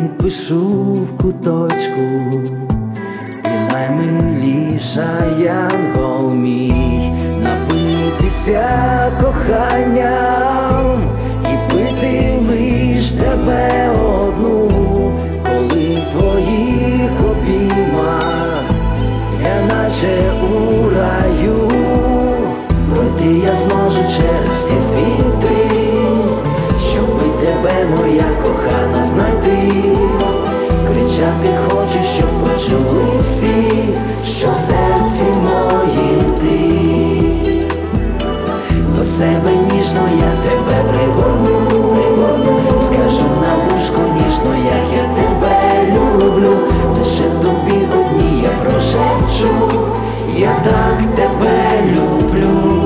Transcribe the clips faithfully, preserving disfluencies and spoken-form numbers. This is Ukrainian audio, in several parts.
підпишу в куточку, і наймиліша янгол мій, напитися коханням і пити лиш тебе одну, коли в твоїх обіймах я наче у раю. Пройти я зможу через всі світи, щоби тебе, моя кохана, знайти. Кричати хочу, щоб почули всі, що в серці моїм ти. До себе ніжно я тебе пригорну, пригорну, скажу на вушко ніжно, як я тебе люблю. Лише тобі одній я прошепчу, я так тебе люблю.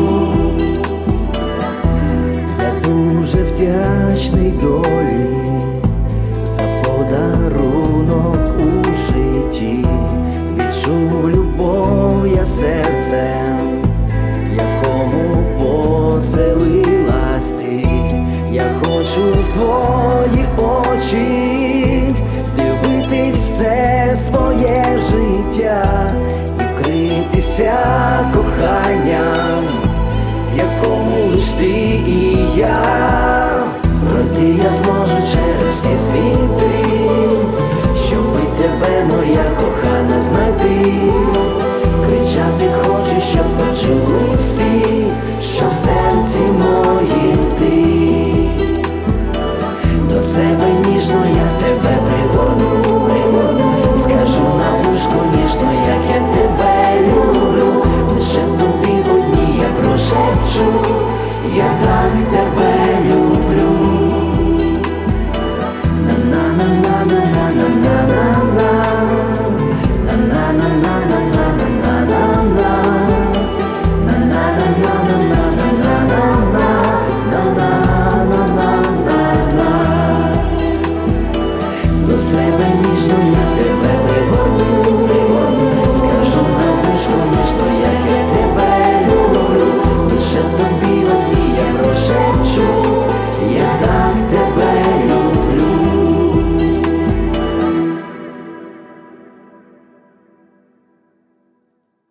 Я дуже вдячний долі за подарунок у житті. Відчув любов я серцем, в якому поселилась ти. Я хочу в твої очі дивитись все своє життя і вкритися коханням, в якому лиш ти і я. Пройти я зможу через всі світи, щоби тебе, моя кохана, знайти. Кричати хочу, щоб почули всі, що в серці моїм ти. До себе ніжно я тебе пригорну,